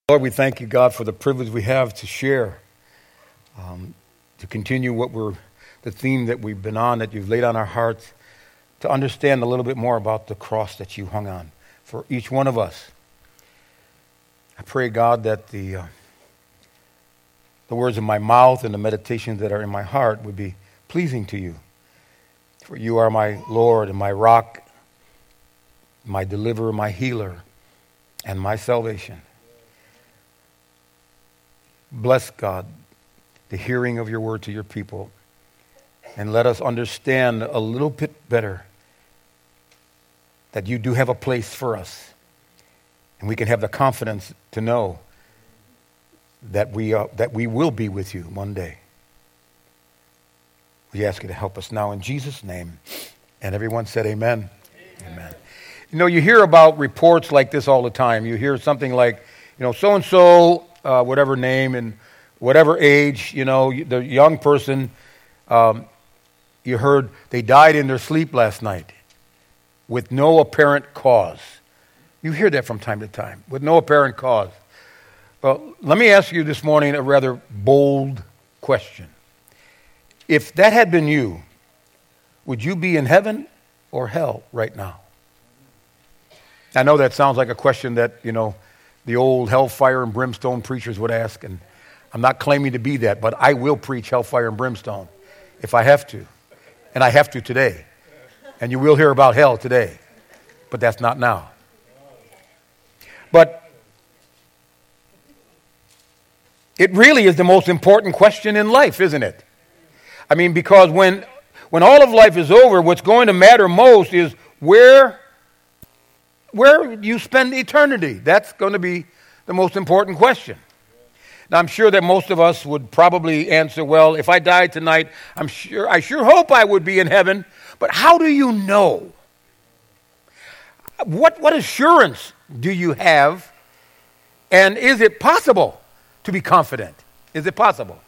Lord, we thank you, God, for the privilege we have to share, to continue the theme that we've been on, that you've laid on our hearts, to understand a little bit more about the cross that you hung on for each one of us. I pray, God, that the words of my mouth and the meditations that are in my heart would be pleasing to you. For you are my Lord and my rock, my deliverer, my healer, and my salvation. Bless, God, the hearing of your word to your people, and let us understand a little bit better that you do have a place for us, and we can have the confidence to know that we will be with you one day. We ask you to help us now in Jesus' name. And everyone said amen. Amen. You know, you hear about reports like this all the time. You hear something like, so-and-so, whatever name and whatever age, the young person, you heard they died in their sleep last night with no apparent cause. You hear that from time to time, with no apparent cause. Well, let me ask you this morning a rather bold question. If that had been you, would you be in heaven or hell right now? I know that sounds like a question that, the old hellfire and brimstone preachers would ask, and I'm not claiming to be that, but I will preach hellfire and brimstone if I have to, and I have to today. And you will hear about hell today, but that's not now. But it really is the most important question in life, isn't it? I mean, because when all of life is over, what's going to matter most is where you spend eternity. That's going to be the most important question. Now, I'm sure that most of us would probably answer, well, if I died tonight, I sure hope I would be in heaven. But how do you know? What assurance do you have? And is it possible to be confident? Is it possible?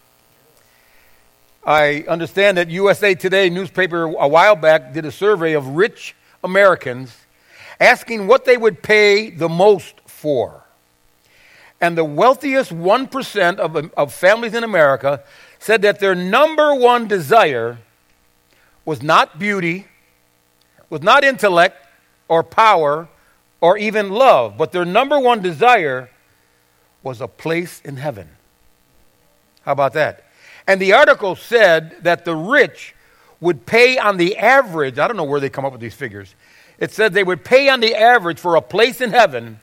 I understand that USA Today newspaper a while back did a survey of rich Americans asking what they would pay the most for. And the wealthiest 1% of families in America said that their number one desire was not beauty, was not intellect or power or even love, but their number one desire was a place in heaven. How about that? And the article said that the rich would pay on the average, I don't know where they come up with these figures, it said they would pay on the average for a place in heaven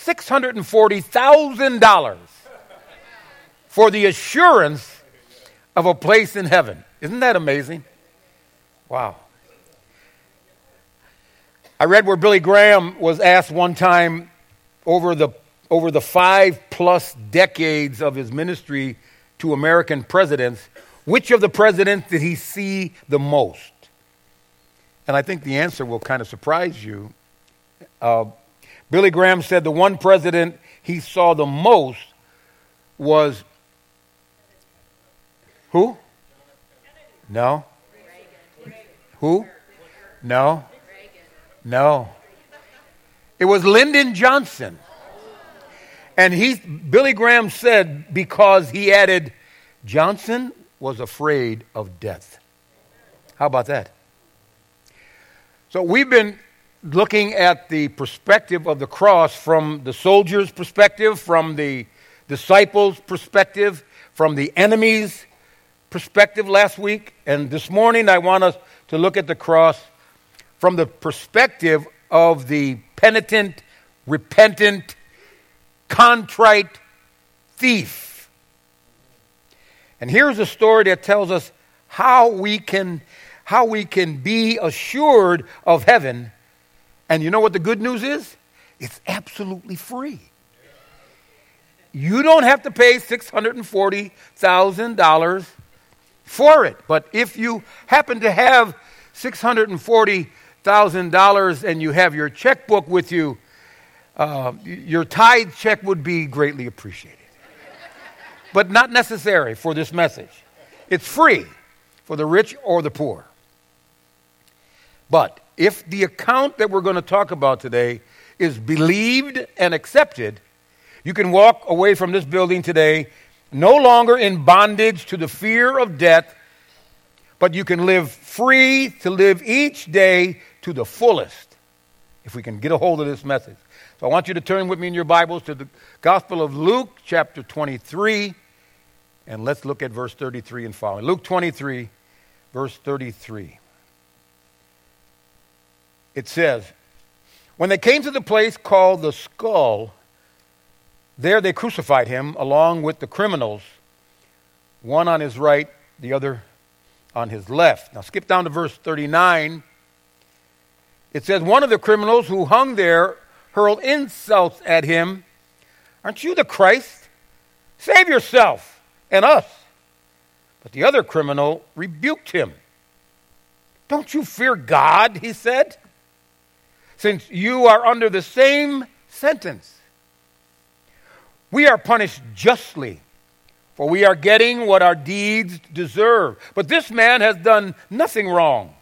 $640,000 for the assurance of a place in heaven. Isn't that amazing? Wow. I read where Billy Graham was asked one time over the 5+ decades of his ministry to American presidents, which of the presidents did he see the most? And I think the answer will kind of surprise you. Billy Graham said the one president he saw the most was who? No. Who? No. No. It was Lyndon Johnson. And Billy Graham said because he added, Johnson was afraid of death. How about that? So we've been looking at the perspective of the cross from the soldier's perspective, from the disciples' perspective, from the enemy's perspective last week. And this morning I want us to look at the cross from the perspective of the penitent, repentant, contrite thief. And here's a story that tells us how we can be assured of heaven. And you know what the good news is? It's absolutely free. You don't have to pay $640,000 for it. But if you happen to have $640,000 and you have your checkbook with you, your tithe check would be greatly appreciated. But not necessary for this message. It's free for the rich or the poor. But if the account that we're going to talk about today is believed and accepted, You can walk away from this building today no longer in bondage to the fear of death, but you can live free to live each day to the fullest, if we can get a hold of this message. So I want you to turn with me in your Bibles to the Gospel of Luke, chapter 23, and let's look at verse 33 and following. Luke 23, verse 33. It says, when they came to the place called the Skull, there they crucified him along with the criminals, one on his right, the other on his left. Now skip down to verse 39. It says, one of the criminals who hung there hurled insults at him. Aren't you the Christ? Save yourself and us. But the other criminal rebuked him. Don't you fear God, he said, since you are under the same sentence. We are punished justly, for we are getting what our deeds deserve. But this man has done nothing wrong.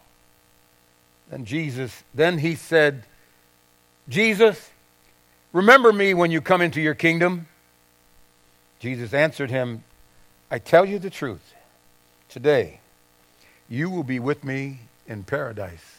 Then he said, Jesus, remember me when you come into your kingdom. Jesus answered him, I tell you the truth. Today, you will be with me in paradise.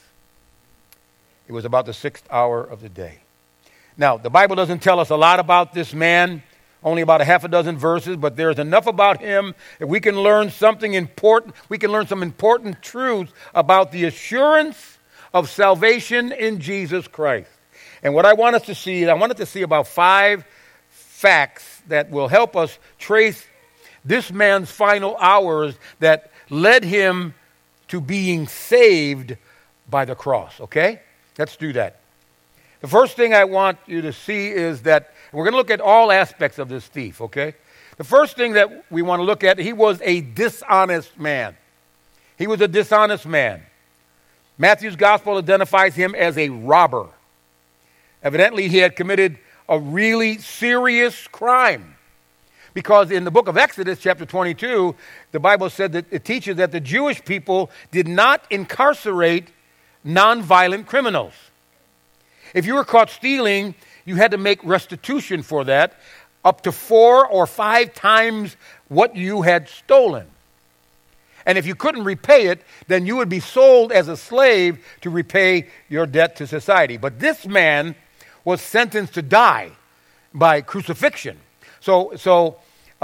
It was about the 6th hour of the day. Now, the Bible doesn't tell us a lot about this man, only about a half a dozen verses, but there's enough about him that we can learn something important. We can learn some important truths about the assurance of salvation in Jesus Christ. And what I want us to see, I wanted to see about 5 facts that will help us trace this man's final hours that led him to being saved by the cross, okay? Let's do that. The first thing I want you to see is that we're going to look at all aspects of this thief, okay? The first thing that we want to look at, he was a dishonest man. He was a dishonest man. Matthew's gospel identifies him as a robber. Evidently, he had committed a really serious crime. Because in the book of Exodus, chapter 22, the Bible said that it teaches that the Jewish people did not incarcerate nonviolent criminals. If you were caught stealing, you had to make restitution for that, up to 4 or 5 times what you had stolen. And if you couldn't repay it, then you would be sold as a slave to repay your debt to society. But this man was sentenced to die by crucifixion. So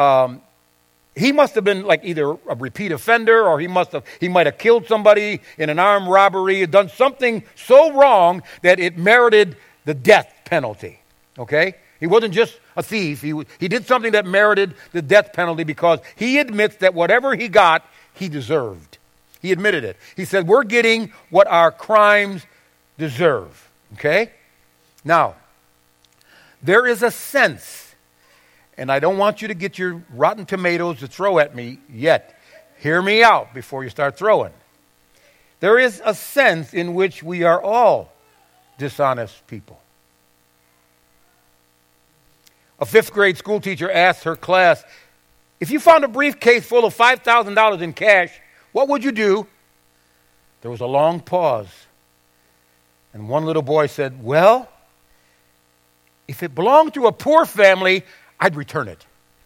he must have been like either a repeat offender, or he might have killed somebody in an armed robbery, done something so wrong that it merited the death penalty. Okay? He wasn't just a thief. He did something that merited the death penalty because he admits that whatever he got, he deserved. He admitted it. He said, we're getting what our crimes deserve. Okay? Now, there is a sense, and I don't want you to get your rotten tomatoes to throw at me yet. Hear me out before you start throwing. There is a sense in which we are all dishonest people. A 5th grade school teacher asked her class, if you found a briefcase full of $5,000 in cash, what would you do? There was a long pause. And one little boy said, well, if it belonged to a poor family, I'd return it.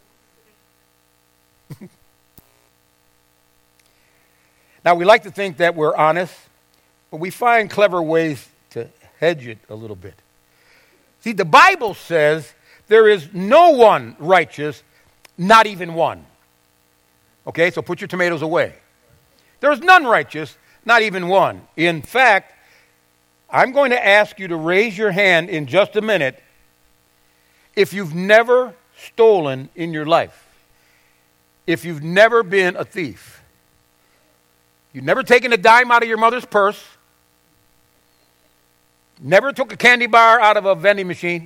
Now, we like to think that we're honest, but we find clever ways to hedge it a little bit. See, the Bible says there is no one righteous, not even one. Okay, so put your tomatoes away. There's none righteous, not even one. In fact, I'm going to ask you to raise your hand in just a minute if you've never stolen in your life. If you've never been a thief. You've never taken a dime out of your mother's purse. Never took a candy bar out of a vending machine.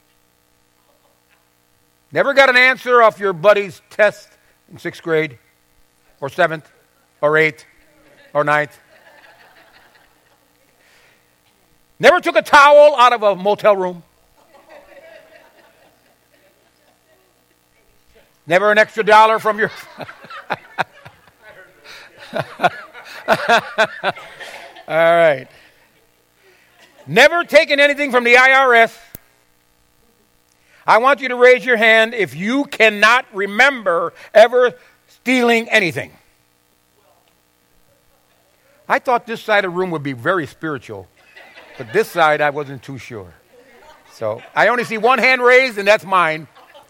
Never got an answer off your buddy's test in 6th grade, or 7th, or 8th, or 9th. Never took a towel out of a motel room. Never an extra dollar from your... All right. Never taken anything from the IRS. I want you to raise your hand if you cannot remember ever stealing anything. I thought this side of the room would be very spiritual, but this side I wasn't too sure. So I only see one hand raised, and that's mine.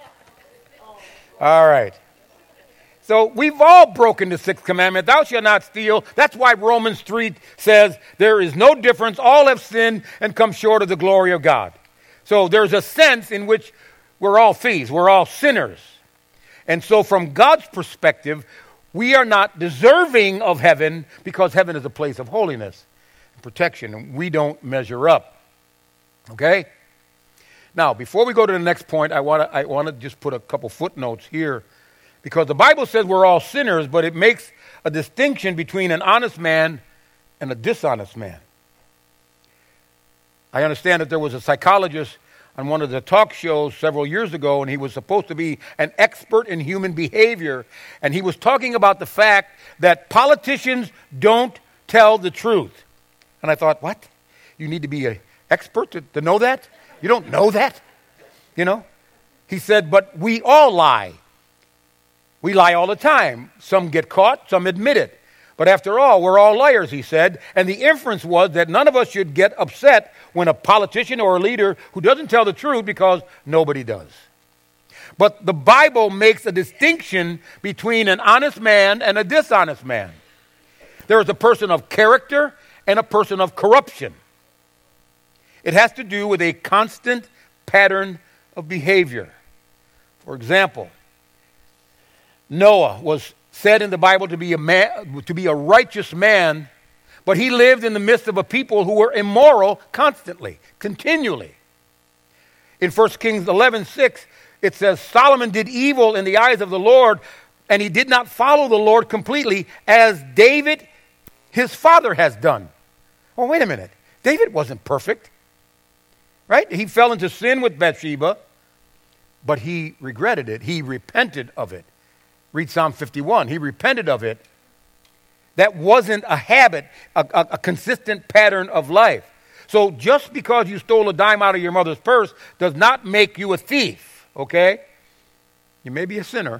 All right. So we've all broken the sixth commandment, thou shalt not steal. That's why Romans 3 says there is no difference. All have sinned and come short of the glory of God. So there's a sense in which we're all thieves. We're all sinners. And so from God's perspective, we are not deserving of heaven because heaven is a place of holiness and protection, and we don't measure up. Okay? Now, before we go to the next point, I want to just put a couple footnotes here, because the Bible says we're all sinners, but it makes a distinction between an honest man and a dishonest man. I understand that there was a psychologist on one of the talk shows several years ago, and he was supposed to be an expert in human behavior, and he was talking about the fact that politicians don't tell the truth. And I thought, what? You need to be an expert to know that? You don't know that? You know? He said, but we all lie. We lie all the time. Some get caught, some admit it. But after all, we're all liars, he said. And the inference was that none of us should get upset when a politician or a leader who doesn't tell the truth, because nobody does. But the Bible makes a distinction between an honest man and a dishonest man. There is a person of character and a person of corruption. It has to do with a constant pattern of behavior. For example, Noah was said in the Bible to be a righteous man, but he lived in the midst of a people who were immoral constantly, continually. In 1 Kings 11:6, it says, Solomon did evil in the eyes of the Lord, and he did not follow the Lord completely, as David, his father, has done. Oh, wait a minute. David wasn't perfect, right? He fell into sin with Bathsheba, but he regretted it. He repented of it. Read Psalm 51. He repented of it. That wasn't a habit, a consistent pattern of life. So just because you stole a dime out of your mother's purse does not make you a thief, okay? You may be a sinner,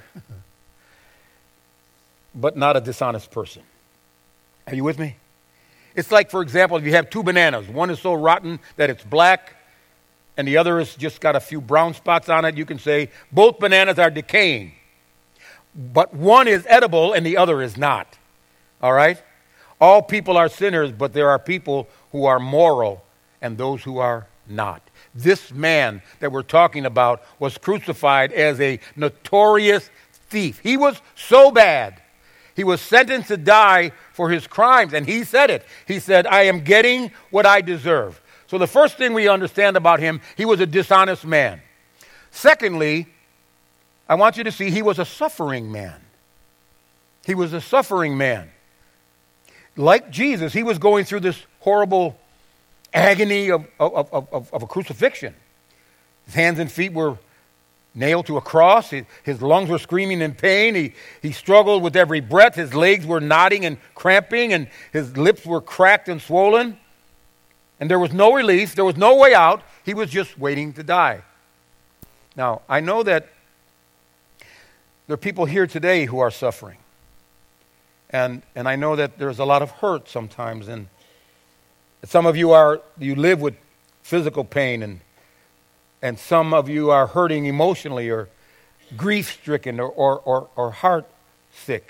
but not a dishonest person. Are you with me? It's like, for example, if you have two bananas. One is so rotten that it's black, and the other has just got a few brown spots on it. You can say both bananas are decaying. But one is edible and the other is not. All right? All people are sinners, but there are people who are moral and those who are not. This man that we're talking about was crucified as a notorious thief. He was so bad. He was sentenced to die for his crimes, and he said it. He said, I am getting what I deserve. So the first thing we understand about him, he was a dishonest man. Secondly, I want you to see he was a suffering man. He was a suffering man. Like Jesus, he was going through this horrible agony of a crucifixion. His hands and feet were nailed to a cross. His lungs were screaming in pain. He struggled with every breath. His legs were knotting and cramping, and his lips were cracked and swollen. And there was no relief. There was no way out. He was just waiting to die. Now, I know that there are people here today who are suffering. And I know that there's a lot of hurt sometimes. And some of you live with physical pain, and some of you are hurting emotionally or grief-stricken or heart-sick.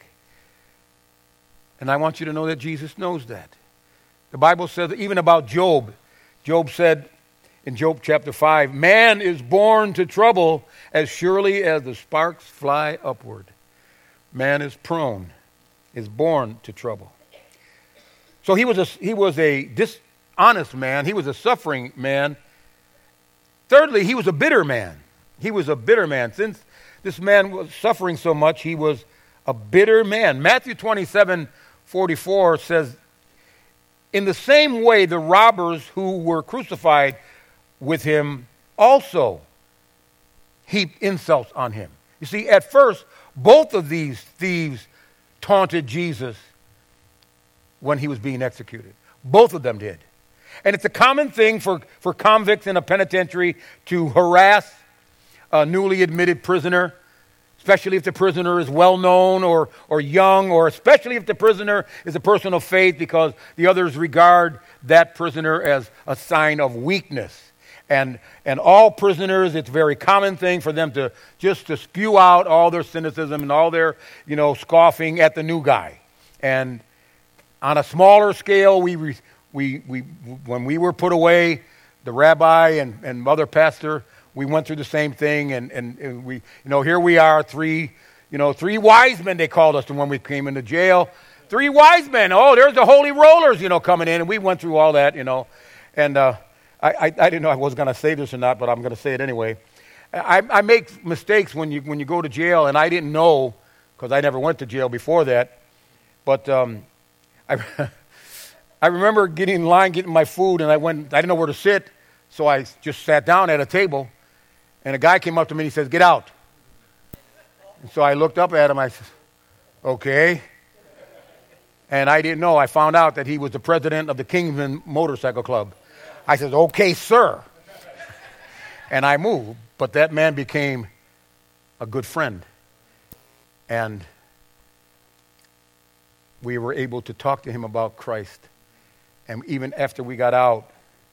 And I want you to know that Jesus knows that. The Bible says even about Job. Job said in Job chapter 5, man is born to trouble as surely as the sparks fly upward. Man is born to trouble. So he was a dishonest man. He was a suffering man. Thirdly, he was a bitter man. He was a bitter man. Since this man was suffering so much, he was a bitter man. Matthew 27:44 says, in the same way, the robbers who were crucified with him also heaped insults on him. You see, at first, both of these thieves taunted Jesus when he was being executed. Both of them did. And it's a common thing for convicts in a penitentiary to harass a newly admitted prisoner, especially if the prisoner is well-known or young, or especially if the prisoner is a person of faith, because the others regard that prisoner as a sign of weakness. And all prisoners, it's a very common thing for them to just to spew out all their cynicism and all their, scoffing at the new guy. And on a smaller scale, we when we were put away, the rabbi and mother pastor, we went through the same thing, and we, here we are, three wise men, they called us when we came into jail. 3 wise men. Oh, there's the holy rollers, coming in, and we went through all that, and I didn't know I was going to say this or not, but I'm going to say it anyway. I make mistakes when you go to jail, and I didn't know, because I never went to jail before that, but I remember getting in line, getting my food, and I didn't know where to sit, so I just sat down at a table, and a guy came up to me and he says, "Get out." And so I looked up at him, I said, "Okay." And I didn't know. I found out that he was the president of the Kingsman Motorcycle Club. I said, "Okay, sir." And I moved, but that man became a good friend. And we were able to talk to him about Christ. And even after we got out,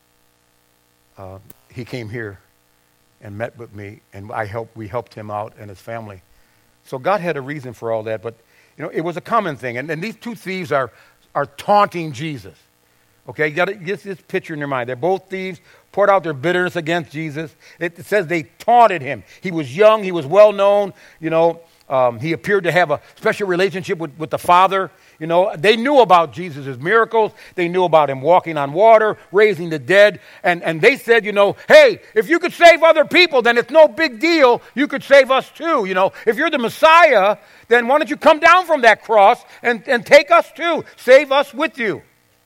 he came here and met with me, and we helped him out and his family. So God had a reason for all that, but it was a common thing. And these 2 thieves are taunting Jesus. Okay, you got to get this picture in your mind. They're both thieves, poured out their bitterness against Jesus. It says they taunted him. He was young, he was well known, he appeared to have a special relationship with the Father. They knew about Jesus' miracles. They knew about him walking on water, raising the dead. And they said, "Hey, if you could save other people, then it's no big deal. You could save us too. If you're the Messiah, then why don't you come down from that cross and take us too? Save us with you."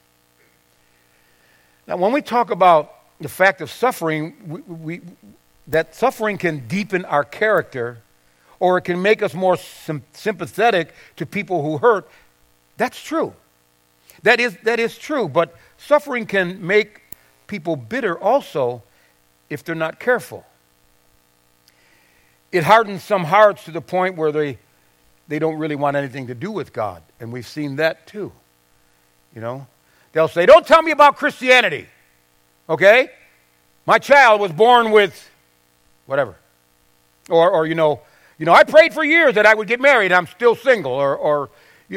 Now, when we talk about the fact of suffering, that suffering can deepen our character, or it can make us more sympathetic to people who hurt. That's true. That is true. But suffering can make people bitter also if they're not careful. It hardens some hearts to the point where they don't really want anything to do with God. And we've seen that too. They'll say, "Don't tell me about Christianity. Okay? My child was born with whatever." Or I prayed for years that I would get married. I'm still single. Or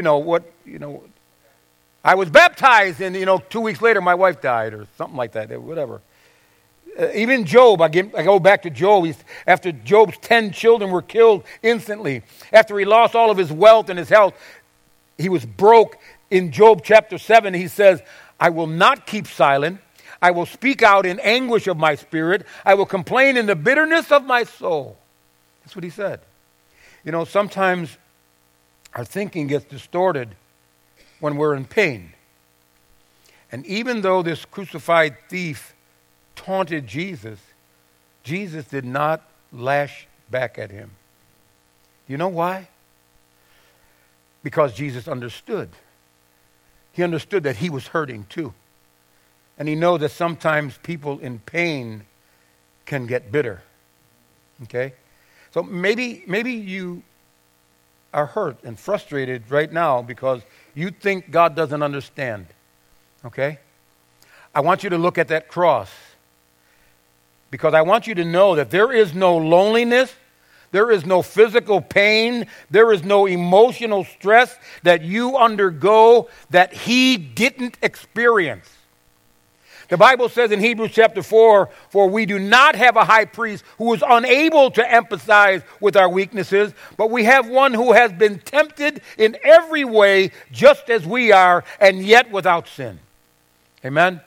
I was baptized and, 2 weeks later my wife died, or something like that, whatever. Even Job, I go back to Job. After Job's 10 children were killed instantly, after he lost all of his wealth and his health, he was broke. In Job chapter 7, he says, "I will not keep silent. I will speak out in anguish of my spirit. I will complain in the bitterness of my soul." That's what he said. Sometimes our thinking gets distorted when we're in pain. And even though this crucified thief taunted Jesus, Jesus did not lash back at him. You know why? Because Jesus understood. He understood that he was hurting too. And he knows that sometimes people in pain can get bitter. Okay? So maybe you are hurt and frustrated right now because you think God doesn't understand. Okay? I want you to look at that cross, because I want you to know that there is no loneliness, there is no physical pain, there is no emotional stress that you undergo that he didn't experience. The Bible says in Hebrews chapter 4, "For we do not have a high priest who is unable to empathize with our weaknesses, but we have one who has been tempted in every way just as we are, and yet without sin." Amen?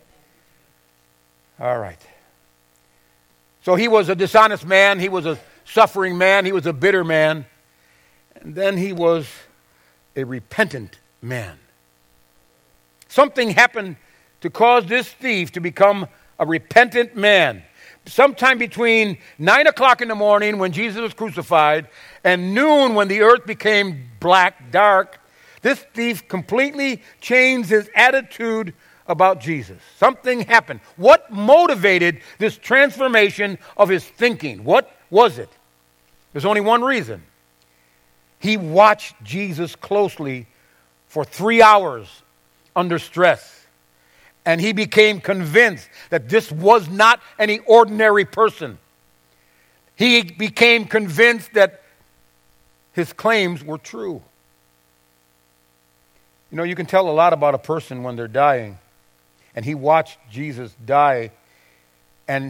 All right. So he was a dishonest man, he was a suffering man, he was a bitter man, and then he was a repentant man. Something happened to cause this thief to become a repentant man. Sometime between 9 o'clock in the morning when Jesus was crucified and noon when the earth became black, dark, this thief completely changed his attitude about Jesus. Something happened. What motivated this transformation of his thinking? What was it? There's only one reason. He watched Jesus closely for 3 hours under stress. And he became convinced that this was not any ordinary person. He became convinced that his claims were true. You know, you can tell a lot about a person when they're dying. And he watched Jesus die, and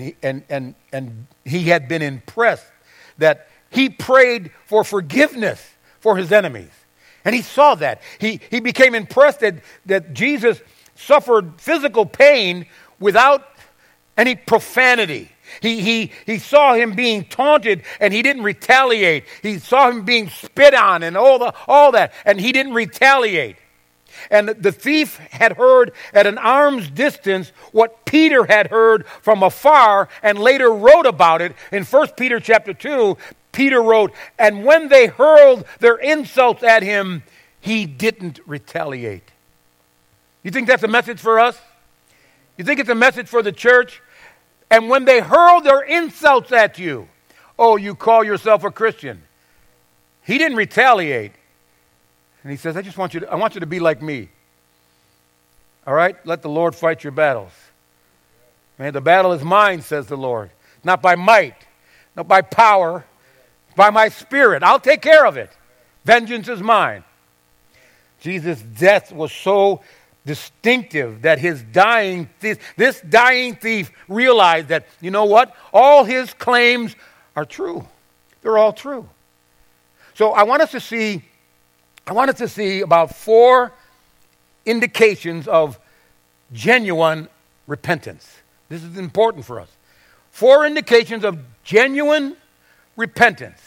he had been impressed that he prayed for forgiveness for his enemies. And he saw that. He became impressed that Jesus suffered physical pain without any profanity. He saw him being taunted, and he didn't retaliate. He saw him being spit on and all that, and he didn't retaliate. And the thief had heard at an arm's distance what Peter had heard from afar and later wrote about it. In 1 Peter chapter 2, Peter wrote, "And when they hurled their insults at him, he didn't retaliate." You think that's a message for us? You think it's a message for the church? And when they hurled their insults at you, oh, you call yourself a Christian. He didn't retaliate. And he says, I want you to be like me. All right? Let the Lord fight your battles. Man, the battle is mine, says the Lord. Not by might, not by power, by my spirit. I'll take care of it. Vengeance is mine. Jesus' death was so distinctive that this dying thief realized that, you know what? All his claims are true. They're all true. So I wanted to see about 4 indications of genuine repentance. This is important for us. 4 indications of genuine repentance.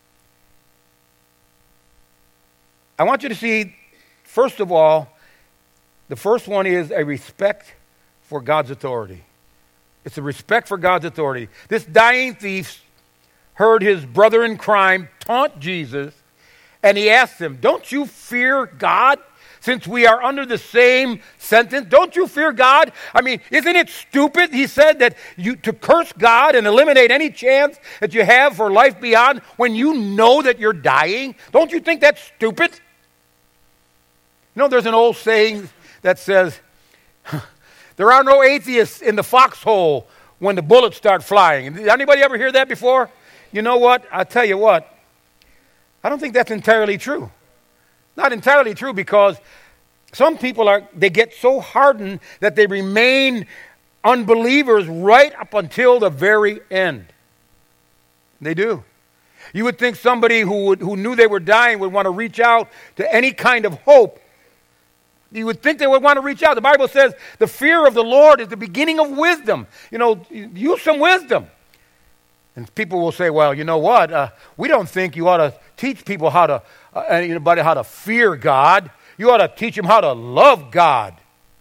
I want you to see, first of all, the first one is a respect for God's authority. It's a respect for God's authority. This dying thief heard his brother in crime taunt Jesus, and he asked him, "Don't you fear God? Since we are under the same sentence, don't you fear God? I mean, isn't it stupid," he said, "that you to curse God and eliminate any chance that you have for life beyond when you know that you're dying? Don't you think that's stupid?" You know, there's an old saying that says, "There are no atheists in the foxhole when the bullets start flying." Did anybody ever hear that before? You know what? I'll tell you what. I don't think that's entirely true. Not entirely true, because some people they get so hardened that they remain unbelievers right up until the very end. They do. You would think somebody who knew they were dying would want to reach out to any kind of hope. You would think they would want to reach out. The Bible says the fear of the Lord is the beginning of wisdom. You know, use some wisdom. And people will say, "Well, you know what? We don't think you ought to teach people how to fear God. You ought to teach them how to love God."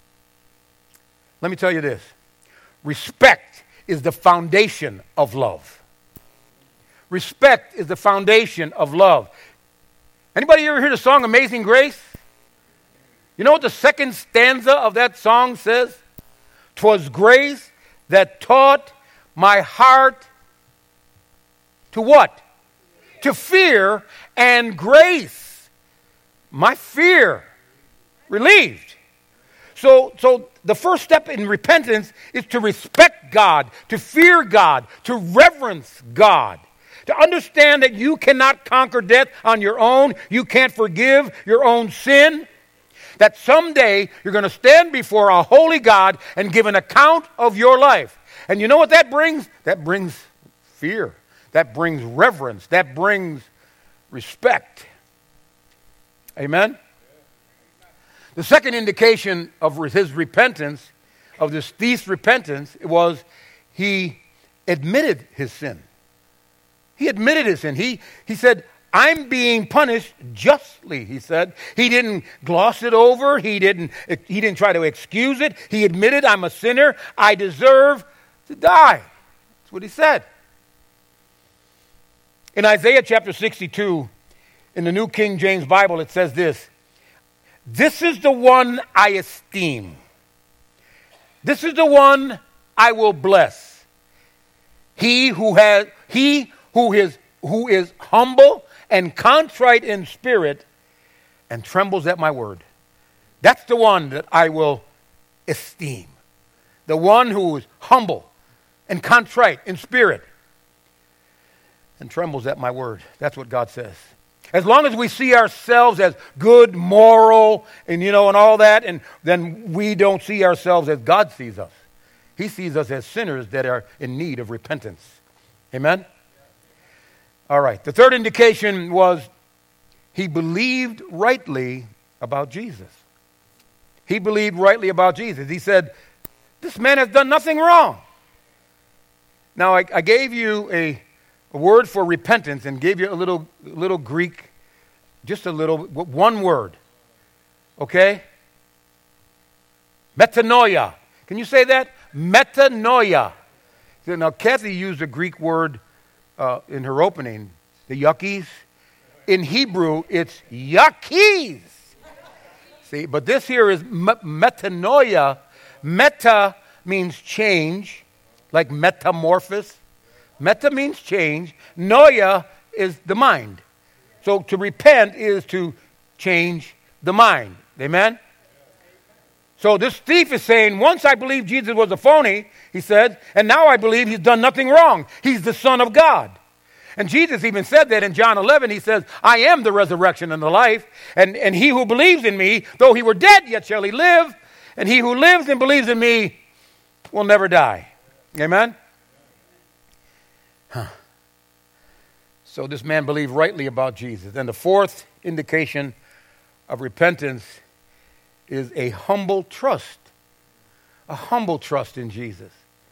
Let me tell you this. Respect is the foundation of love. Respect is the foundation of love. Anybody ever hear the song Amazing Grace? You know what the second stanza of that song says? "'Twas grace that taught my heart to what? To fear, and grace my fear relieved." So the first step in repentance is to respect God, to fear God, to reverence God, to understand that you cannot conquer death on your own, you can't forgive your own sin, that someday you're going to stand before a holy God and give an account of your life. And you know what that brings? That brings fear. That brings reverence. That brings respect. Amen? The second indication of his repentance, of this thief's repentance, was he admitted his sin. He admitted his sin. He said, "I'm being punished justly," he said. He didn't gloss it over. He didn't try to excuse it. He admitted, "I'm a sinner. I deserve to die." That's what he said. In Isaiah chapter 62, in the New King James Bible, it says this: "This is the one I esteem. This is the one I will bless. He who who is humble and contrite in spirit and trembles at my word. That's the one that I will esteem. The one who is humble and contrite in spirit and trembles at my word. That's what God says. As long as we see ourselves as good, moral, and and all that, and then we don't see ourselves as God sees us. He sees us as sinners that are in need of repentance. Amen? All right. The third indication was he believed rightly about Jesus. He believed rightly about Jesus. He said, this man has done nothing wrong. Now, I gave you a word for repentance and gave you a little Greek, just a little, one word. Okay? Metanoia. Can you say that? Metanoia. Now, Kathy used a Greek word in her opening, the yuckies. In Hebrew, it's yuckies. See, but this here is metanoia. Meta means change, like metamorphosis. Meta means change. Noia is the mind. So to repent is to change the mind. Amen? So this thief is saying, once I believed Jesus was a phony, he said, and now I believe he's done nothing wrong. He's the Son of God. And Jesus even said that in John 11. He says, I am the resurrection and the life. And he who believes in me, though he were dead, yet shall he live. And he who lives and believes in me will never die. Amen? So this man believed rightly about Jesus. And the fourth indication of repentance is a humble trust. A humble trust in Jesus.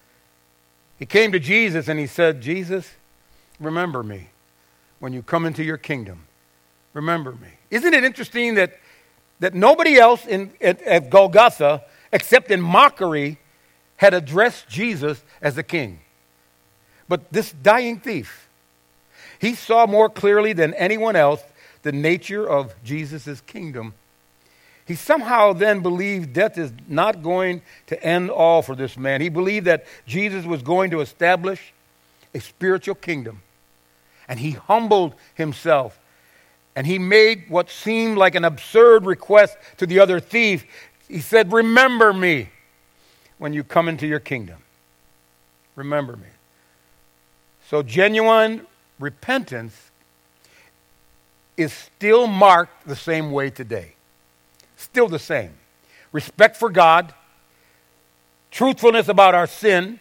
He came to Jesus and he said, Jesus, remember me when you come into your kingdom. Remember me. Isn't it interesting that nobody else at Golgotha, except in mockery, had addressed Jesus as a king? But this dying thief, he saw more clearly than anyone else the nature of Jesus' kingdom. He somehow then believed death is not going to end all for this man. He believed that Jesus was going to establish a spiritual kingdom. And he humbled himself. And he made what seemed like an absurd request to the other thief. He said, remember me when you come into your kingdom. Remember me. So genuine repentance is still marked the same way today. Still the same. Respect for God, truthfulness about our sin,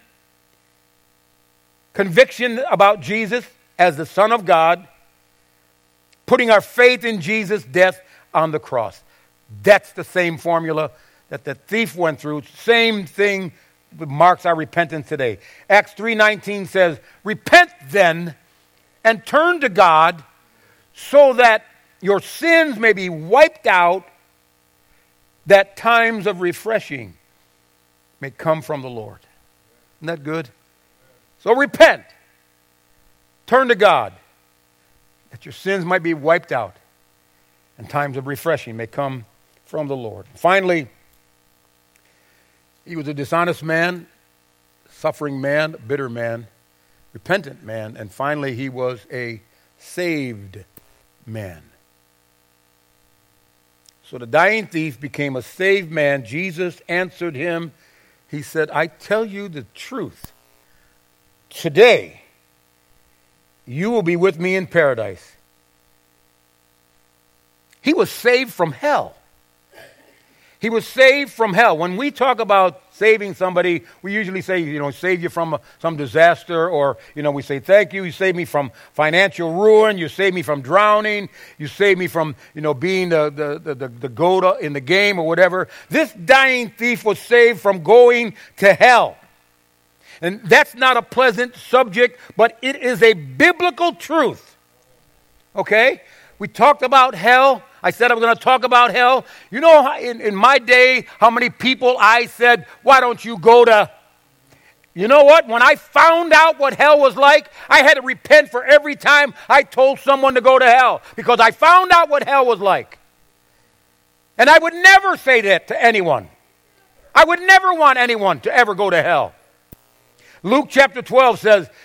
conviction about Jesus as the Son of God, putting our faith in Jesus' death on the cross. That's the same formula that the thief went through. Same thing marks our repentance today. Acts 3:19 says, repent then and turn to God so that your sins may be wiped out, that times of refreshing may come from the Lord. Isn't that good? So repent. Turn to God, that your sins might be wiped out, and times of refreshing may come from the Lord. Finally, he was a dishonest man, suffering man, bitter man, repentant man, and finally he was a saved man. So the dying thief became a saved man. Jesus answered him. He said, I tell you the truth. Today, you will be with me in paradise. He was saved from hell. He was saved from hell. When we talk about saving somebody, we usually say, save you from some disaster, or, we say, thank you. You saved me from financial ruin. You saved me from drowning. You saved me from, being the goat in the game or whatever. This dying thief was saved from going to hell. And that's not a pleasant subject, but it is a biblical truth. Okay? We talked about hell. I said I was going to talk about hell. You know, in my day, how many people I said, why don't you go to... You know what? When I found out what hell was like, I had to repent for every time I told someone to go to hell, because I found out what hell was like. And I would never say that to anyone. I would never want anyone to ever go to hell. Luke chapter 12 says,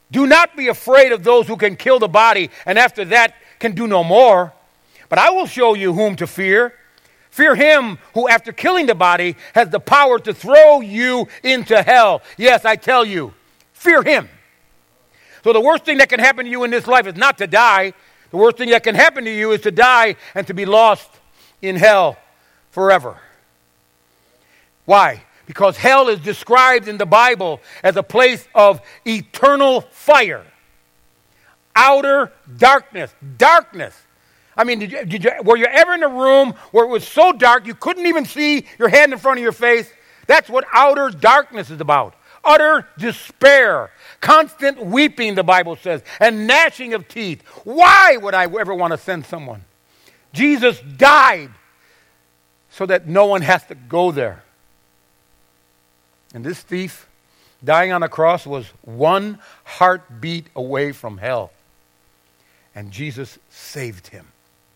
Do not be afraid of those who can kill the body, and after that can do no more. But I will show you whom to fear. Fear him who, after killing the body, has the power to throw you into hell. Yes, I tell you, fear him. So the worst thing that can happen to you in this life is not to die. The worst thing that can happen to you is to die and to be lost in hell forever. Why? Because hell is described in the Bible as a place of eternal fire. Outer darkness. Darkness. I mean, were you ever in a room where it was so dark you couldn't even see your hand in front of your face? That's what outer darkness is about. Utter despair. Constant weeping, the Bible says, and gnashing of teeth. Why would I ever want to send someone? Jesus died so that no one has to go there. And this thief dying on a cross was one heartbeat away from hell. And Jesus saved him.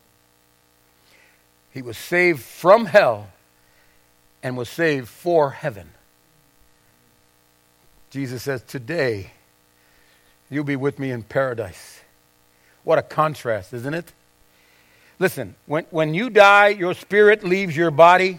He was saved from hell and was saved for heaven. Jesus says, today you'll be with me in paradise. What a contrast, isn't it? Listen, when you die, your spirit leaves your body.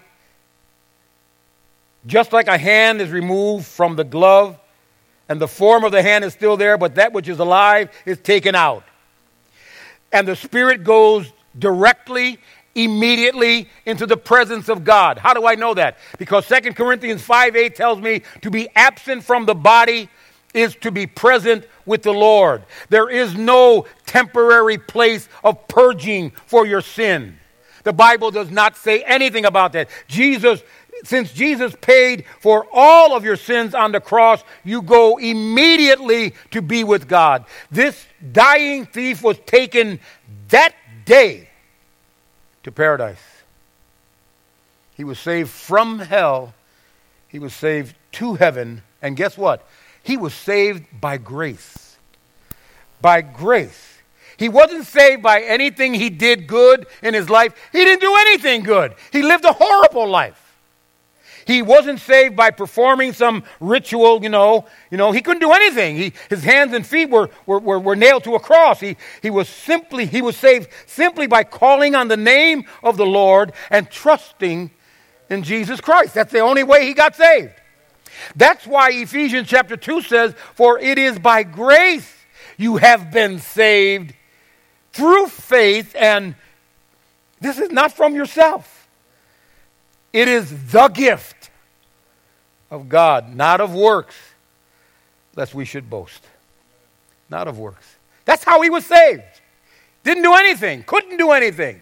Just like a hand is removed from the glove, and the form of the hand is still there, but that which is alive is taken out. And the spirit goes directly, immediately into the presence of God. How do I know that? Because 2 Corinthians 5:8 tells me to be absent from the body is to be present with the Lord. There is no temporary place of purging for your sin. The Bible does not say anything about that. Since Jesus paid for all of your sins on the cross, you go immediately to be with God. This dying thief was taken that day to paradise. He was saved from hell. He was saved to heaven. And guess what? He was saved by grace. By grace. He wasn't saved by anything he did good in his life. He didn't do anything good. He lived a horrible life. He wasn't saved by performing some ritual, He couldn't do anything. His hands and feet were nailed to a cross. He was saved simply by calling on the name of the Lord and trusting in Jesus Christ. That's the only way he got saved. That's why Ephesians chapter 2 says, for it is by grace you have been saved through faith, and this is not from yourself. It is the gift of God, not of works, lest we should boast. Not of works. That's how he was saved. Didn't do anything. Couldn't do anything.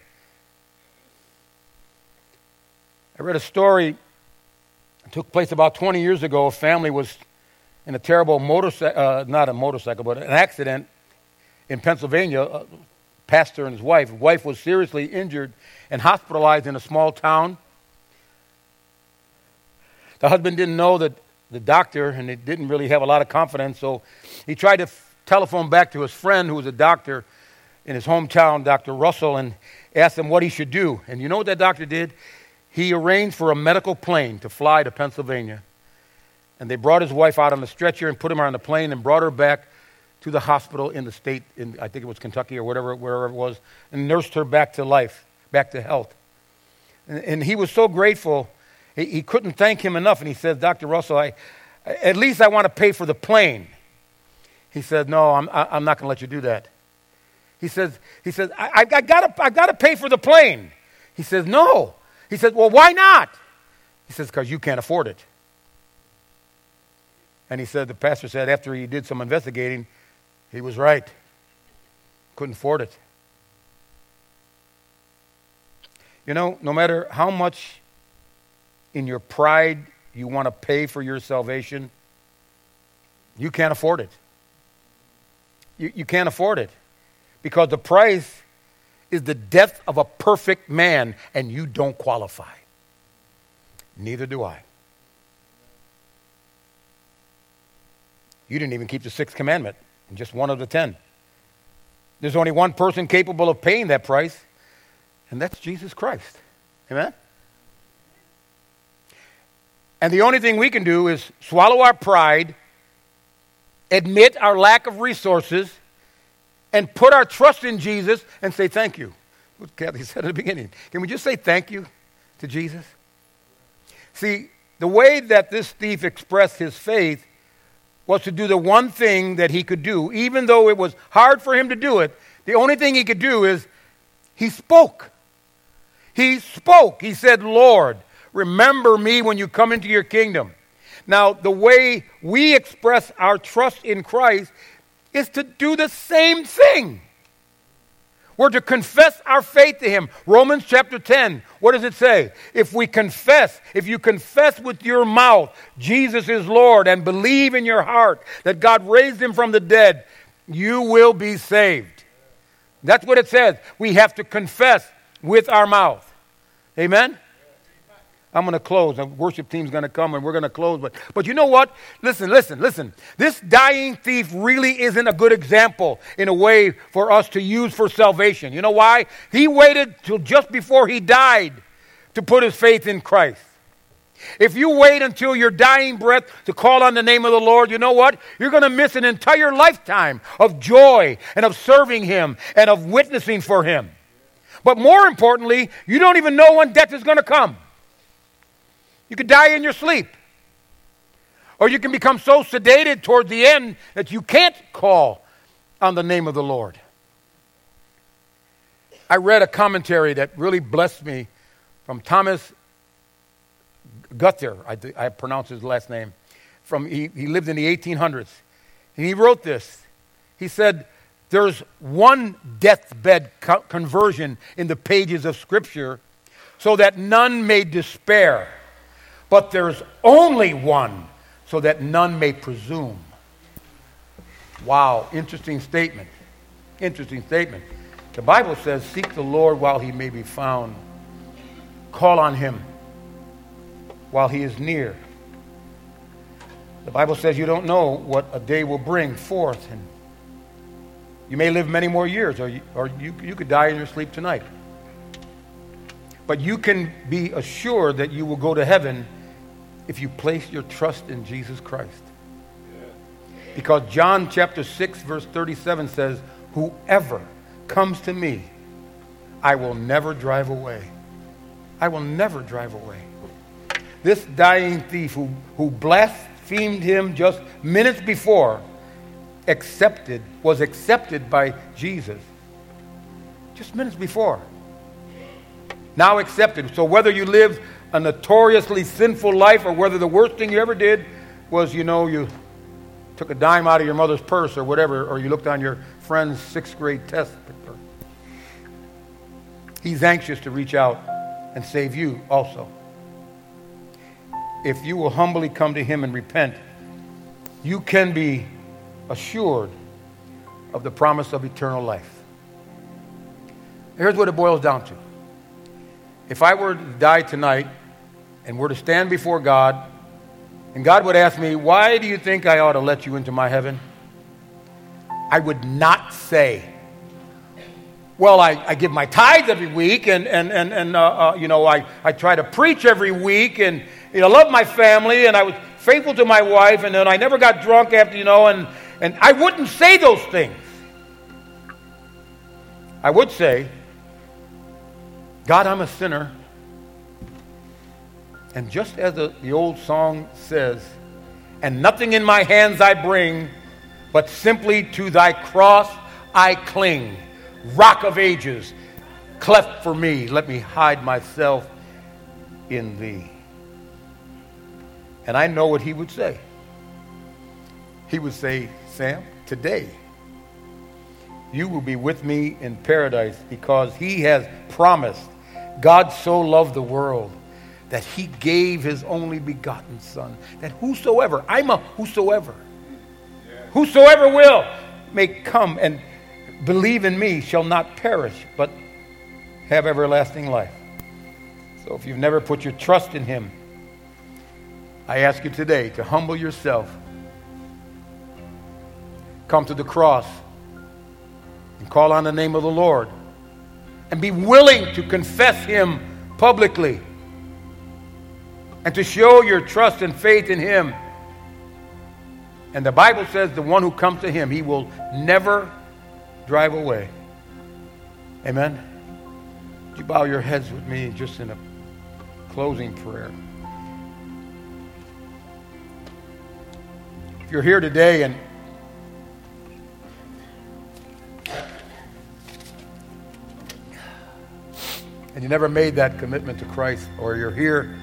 I read a story. It took place about 20 years ago. A family was in a terrible an accident in Pennsylvania. A pastor and his wife. His wife was seriously injured and hospitalized in a small town. The husband didn't know that the doctor, and he didn't really have a lot of confidence, so he tried to telephone back to his friend who was a doctor in his hometown, Dr. Russell, and asked him what he should do. And you know what that doctor did? He arranged for a medical plane to fly to Pennsylvania. And they brought his wife out on the stretcher and put him on the plane and brought her back to the hospital in the state, I think it was Kentucky or wherever it was, and nursed her back to life, back to health. And he was so grateful. He couldn't thank him enough. And he said, Dr. Russell, at least I want to pay for the plane. He said, no, I'm not going to let you do that. He says, I got to pay for the plane. He says, no. He said, well, why not? He says, because you can't afford it. And he said, the pastor said, after he did some investigating, he was right. Couldn't afford it. No matter how much in your pride you want to pay for your salvation, you can't afford it. You can't afford it. Because the price is the death of a perfect man, and you don't qualify. Neither do I. You didn't even keep the 6th commandment, just one of the 10. There's only one person capable of paying that price, and that's Jesus Christ. Amen? And the only thing we can do is swallow our pride admit our lack of resources, and put our trust in Jesus and say thank you. What Kathy said at the beginning. Can we just say thank you to Jesus? See, the way that this thief expressed his faith was to do the one thing that he could do. Even though it was hard for him to do it, the only thing he could do is he spoke. He spoke. He said, Lord, remember me when you come into your kingdom. Now, the way we express our trust in Christ is to do the same thing. We're to confess our faith to him. Romans chapter 10, what does it say? If you confess with your mouth Jesus is Lord and believe in your heart that God raised him from the dead, you will be saved. That's what it says. We have to confess with our mouth. Amen? I'm going to close. The worship team's going to come and we're going to close. But you know what? Listen. This dying thief really isn't a good example in a way for us to use for salvation. You know why? He waited till just before he died to put his faith in Christ. If you wait until your dying breath to call on the name of the Lord, you know what? You're going to miss an entire lifetime of joy and of serving him and of witnessing for him. But more importantly, you don't even know when death is going to come. You could die in your sleep. Or you can become so sedated toward the end that you can't call on the name of the Lord. I read a commentary that really blessed me from Thomas Gunther. I pronounce his last name. He lived in the 1800s. And he wrote this. He said, there's one deathbed conversion in the pages of Scripture so that none may despair. But there's only one, so that none may presume. Wow, interesting statement. Interesting statement. The Bible says, seek the Lord while he may be found. Call on him while he is near. The Bible says you don't know what a day will bring forth. And you may live many more years, or you could die in your sleep tonight. But you can be assured that you will go to heaven if you place your trust in Jesus Christ. Because John chapter 6 verse 37 says, whoever comes to me, I will never drive away. I will never drive away. This dying thief who blasphemed him just minutes before was accepted by Jesus. Just minutes before. Now accepted. So whether you live a notoriously sinful life or whether the worst thing you ever did was, you took a dime out of your mother's purse or whatever, or you looked on your friend's 6th grade test paper. He's anxious to reach out and save you also. If you will humbly come to him and repent, you can be assured of the promise of eternal life. Here's what it boils down to. If I were to die tonight and were to stand before God, and God would ask me, why do you think I ought to let you into my heaven? I would not say, well, I give my tithe every week, and I try to preach every week, and love my family, and I was faithful to my wife, and then I never got drunk after, and I wouldn't say those things. I would say, God, I'm a sinner. And just as the old song says, and nothing in my hands I bring, but simply to thy cross I cling. Rock of ages, cleft for me, let me hide myself in thee. And I know what he would say. He would say, Sam, today you will be with me in paradise because he has promised. God so loved the world that he gave his only begotten son, that whosoever, I'm a whosoever, whosoever will may come and believe in me shall not perish, but have everlasting life. So if you've never put your trust in him, I ask you today to humble yourself, come to the cross, and call on the name of the Lord, and be willing to confess him publicly, and to show your trust and faith in him. And the Bible says the one who comes to him, he will never drive away. Amen? Would you bow your heads with me just in a closing prayer? If you're here today and you never made that commitment to Christ, or you're here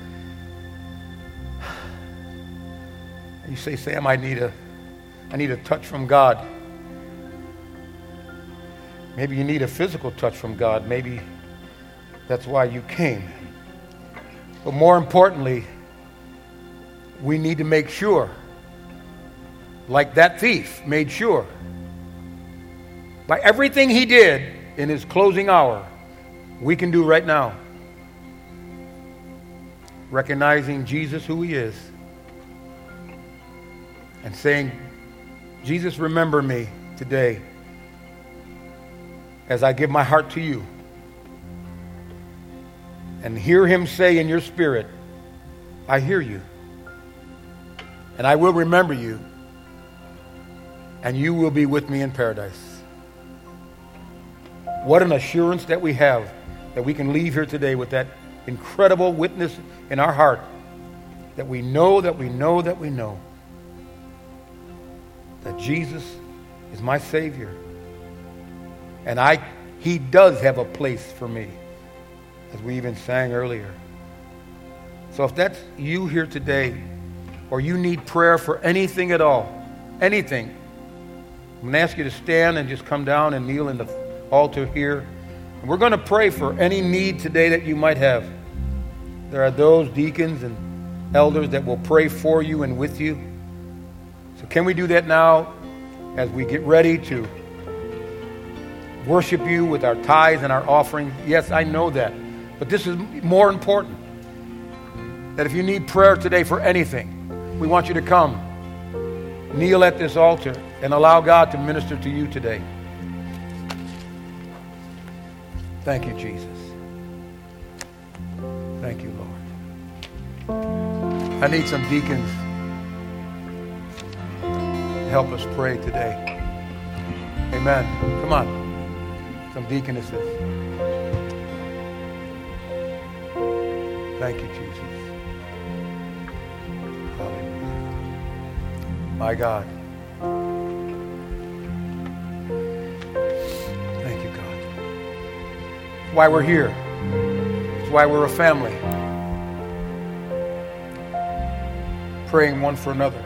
and you say, Sam, I need a touch from God. Maybe you need a physical touch from God. Maybe that's why you came. But more importantly, we need to make sure, like that thief made sure, by everything he did in his closing hour, we can do right now. Recognizing Jesus who he is and saying, Jesus, remember me today as I give my heart to you. And hear him say in your spirit, I hear you. And I will remember you. And you will be with me in paradise. What an assurance that we have, that we can leave here today with that incredible witness in our heart, that we know that Jesus is my Savior. And he does have a place for me, as we even sang earlier. So if that's you here today, or you need prayer for anything at all, anything, I'm going to ask you to stand and just come down and kneel in the altar here. And we're going to pray for any need today that you might have. There are those deacons and elders that will pray for you and with you. So can we do that now as we get ready to worship you with our tithes and our offerings? Yes, I know that. But this is more important. That if you need prayer today for anything, we want you to come, kneel at this altar, and allow God to minister to you today. Thank you, Jesus. Thank you, Lord. I need some deacons to help us pray today. Amen. Come on. Some deaconesses. Thank you, Jesus. Hallelujah. My God. Thank you, God. It's why we're here. It's why we're a family. Praying one for another.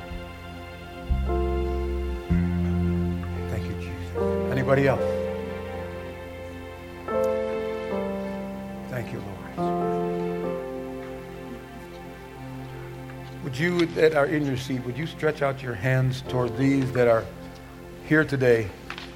Thank you, Jesus. Anybody else? Thank you, Lord. Would you that are in your seat, would you stretch out your hands toward these that are here today?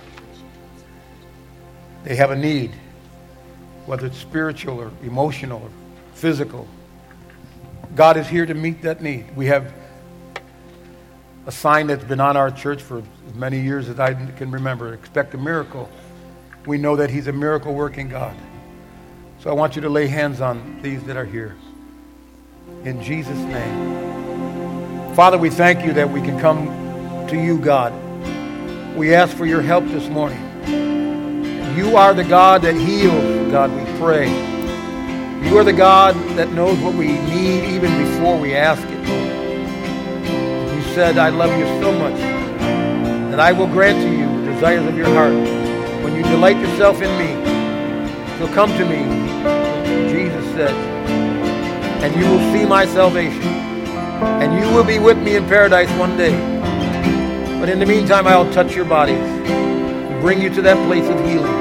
They have a need, whether it's spiritual or emotional or physical. God is here to meet that need. We have a sign that's been on our church for as many years as I can remember. Expect a miracle. We know that he's a miracle working God. So I want you to lay hands on these that are here. In Jesus' name. Father, we thank you that we can come to you, God. We ask for your help this morning. You are the God that heals, God, we pray. You are the God that knows what we need even before we ask it, Lord. You said, I love you so much that I will grant to you the desires of your heart. When you delight yourself in me, so come to me, Jesus said, and you will see my salvation. And you will be with me in paradise one day. But in the meantime, I'll touch your bodies and bring you to that place of healing.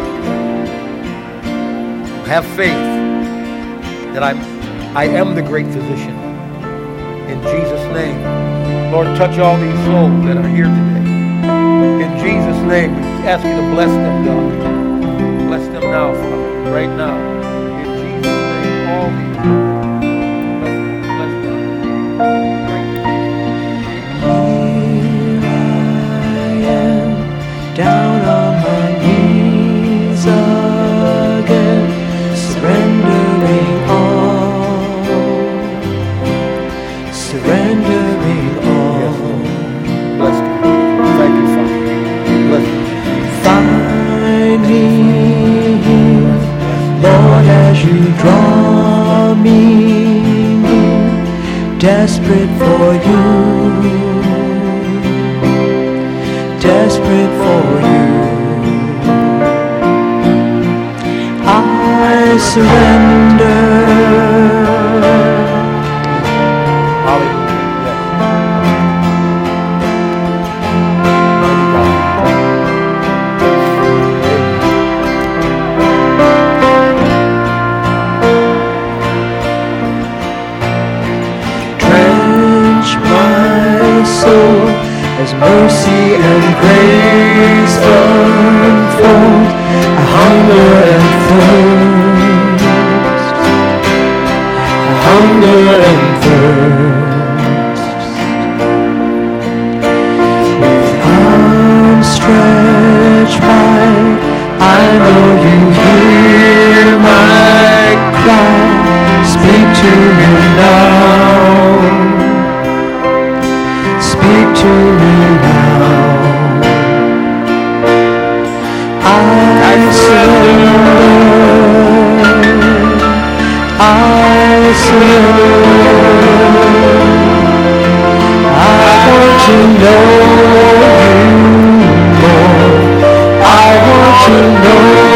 Have faith that I am the great physician. In Jesus' name. Lord, touch all these souls that are here today. In Jesus' name, we ask you to bless them, God. Bless them now, Father, right now. In Jesus' name, all these. Down on my knees again, surrendering all, surrendering all. Draw me near, desperate for you, desperate for you. I surrender. As mercy and grace unfold, I hunger and thirst, I hunger and thirst. With arms stretched wide, I know you hear my cry. Speak to me now. Speak to me now. I surrender. I surrender. I want to know you more. I want to know